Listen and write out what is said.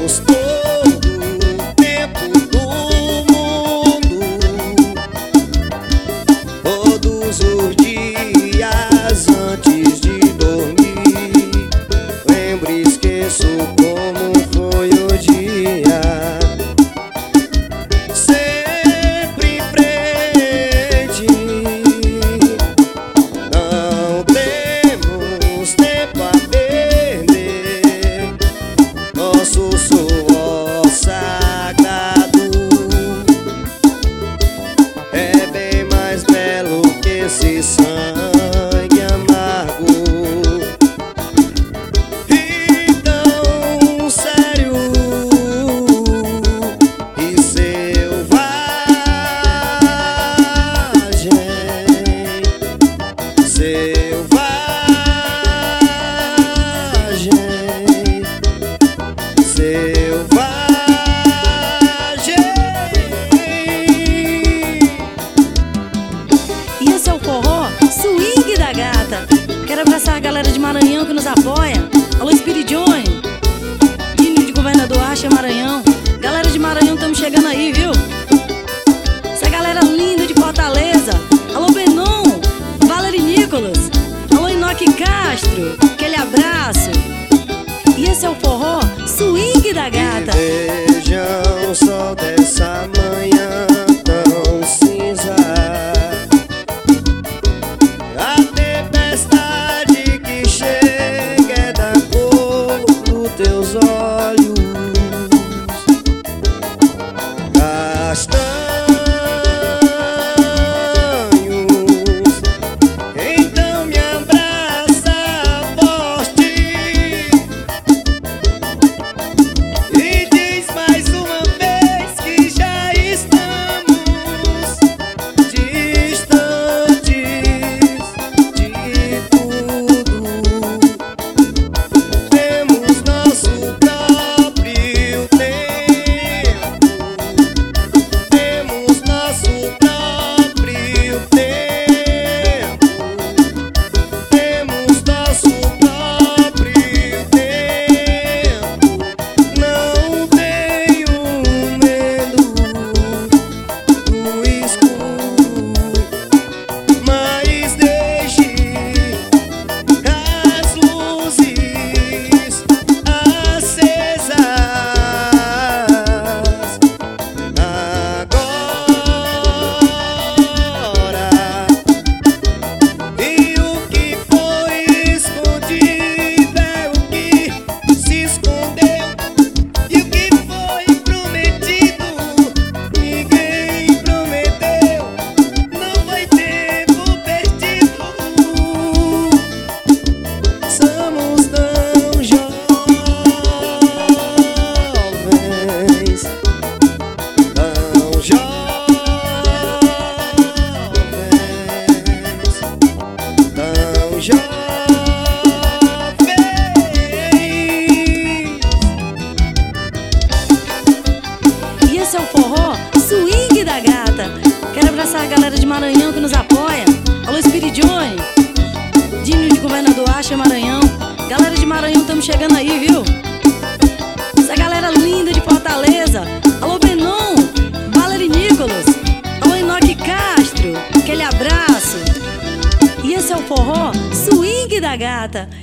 Esse sangue amargo e tão sério e selvagem, selvagem. E esse é o forró Swing da Gata. Quero abraçar a galera de Maranhão que nos apoia. Alô, Spirit Johnny, Dino de Governador Acha, Maranhão. Galera de Maranhão, estamos chegando aí, viu? Essa galera linda de Fortaleza. Alô, Benon, Valerie Nicolas. Alô, Enoque Castro, aquele abraço. E esse é o forró Swing da Gata. Vejam o sol dessa manhã tão cinza, a tempestade que chega é da cor dos teus olhos castanhos. Então me abraça forte e diz mais uma vez que já estamos distantes de tudo. Temos nosso próprio tempo, temos nosso próprio tempo, temos nosso próprio tempo. Não tenho medo do escuro, mas deixe as luzes acesas agora. E o que foi escondido é o que se escondeu, e o que foi prometido ninguém prometeu. Não foi tempo perdido. Somos tão jovens, tão jovens, tão jovens. E esse é o forró Swing da Gata. Quero abraçar a galera de Maranhão que nos apoia. Alô, Spirit Johnny, Dino de Governador Acha, Maranhão. Galera de Maranhão, estamos chegando aí, viu? Essa galera linda de Fortaleza. Alô, Benon, Valerie Nicolas. Alô, Enoque Castro, aquele abraço. E esse é o forró Swing da Gata.